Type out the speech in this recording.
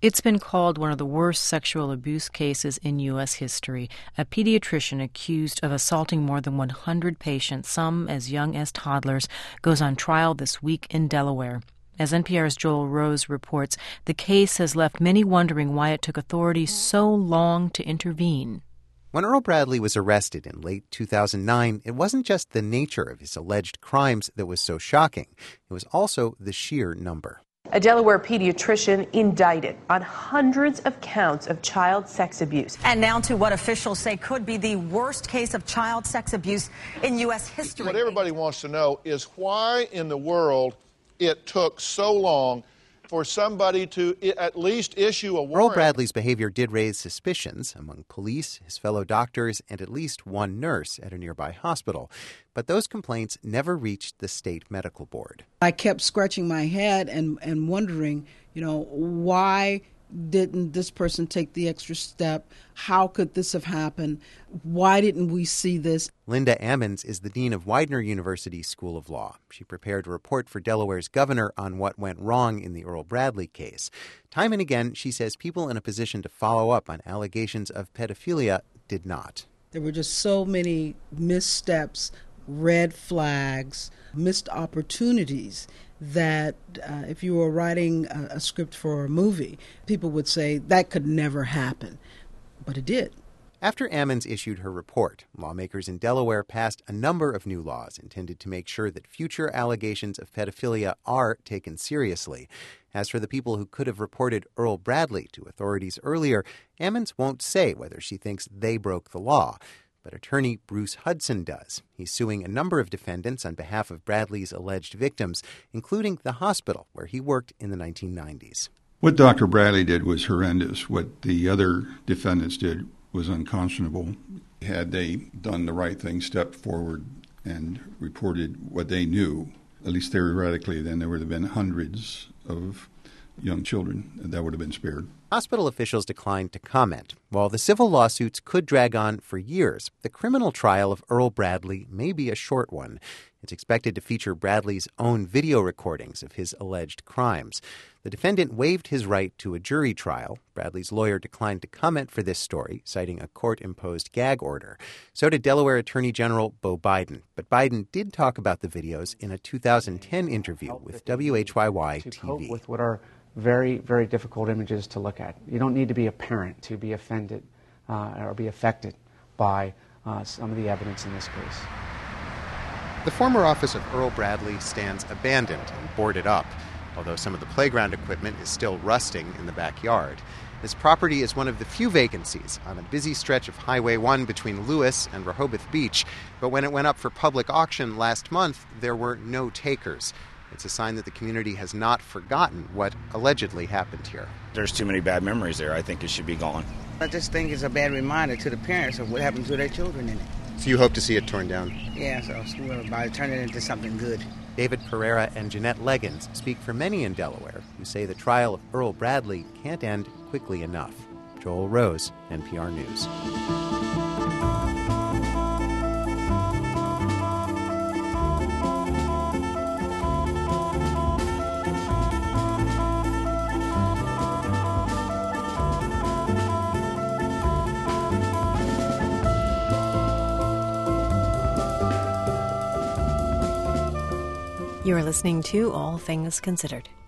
It's been called one of the worst sexual abuse cases in U.S. history. A pediatrician accused of assaulting more than 100 patients, some as young as toddlers, goes on trial this week in Delaware. As NPR's Joel Rose reports, the case has left many wondering why it took authorities so long to intervene. When Earl Bradley was arrested in late 2009, it wasn't just the nature of his alleged crimes that was so shocking. It was also the sheer number. A Delaware pediatrician indicted on hundreds of counts of child sex abuse. And now to what officials say could be the worst case of child sex abuse in U.S. history. What everybody wants to know is why in the world it took so long for somebody to at least issue a warrant. Earl Bradley's behavior did raise suspicions among police, his fellow doctors, and at least one nurse at a nearby hospital. But those complaints never reached the state medical board. I kept scratching my head and wondering, why didn't this person take the extra step? How could this have happened? Why didn't we see this? Linda Ammons is the dean of Widener University School of Law. She prepared a report for Delaware's governor on what went wrong in the Earl Bradley case. Time and again, she says people in a position to follow up on allegations of pedophilia did not. There were just so many missteps, red flags, missed opportunities that if you were writing a script for a movie, people would say that could never happen. But it did. After Ammons issued her report, lawmakers in Delaware passed a number of new laws intended to make sure that future allegations of pedophilia are taken seriously. As for the people who could have reported Earl Bradley to authorities earlier, Ammons won't say whether she thinks they broke the law. But attorney Bruce Hudson does. He's suing a number of defendants on behalf of Bradley's alleged victims, including the hospital where he worked in the 1990s. What Dr. Bradley did was horrendous. What the other defendants did was unconscionable. Had they done the right thing, stepped forward and reported what they knew, at least theoretically, then there would have been hundreds of young children that would have been spared. Hospital officials declined to comment. While the civil lawsuits could drag on for years, the criminal trial of Earl Bradley may be a short one. It's expected to feature Bradley's own video recordings of his alleged crimes. The defendant waived his right to a jury trial. Bradley's lawyer declined to comment for this story, citing a court-imposed gag order. So did Delaware Attorney General Beau Biden. But Biden did talk about the videos in a 2010 interview with WHYY TV. With what are very, very difficult images to look at. You don't need to be a parent to be offended or be affected by some of the evidence in this case. The former office of Earl Bradley stands abandoned and boarded up, although some of the playground equipment is still rusting in the backyard. This property is one of the few vacancies on a busy stretch of Highway 1 between Lewis and Rehoboth Beach. But when it went up for public auction last month, there were no takers. It's a sign that the community has not forgotten what allegedly happened here. There's too many bad memories there. I think it should be gone. I just think it's a bad reminder to the parents of what happened to their children in it. So you hope to see it torn down? Yeah, so we're about to turn it into something good. David Pereira and Jeanette Leggins speak for many in Delaware who say the trial of Earl Bradley can't end quickly enough. Joel Rose, NPR News. You are listening to All Things Considered.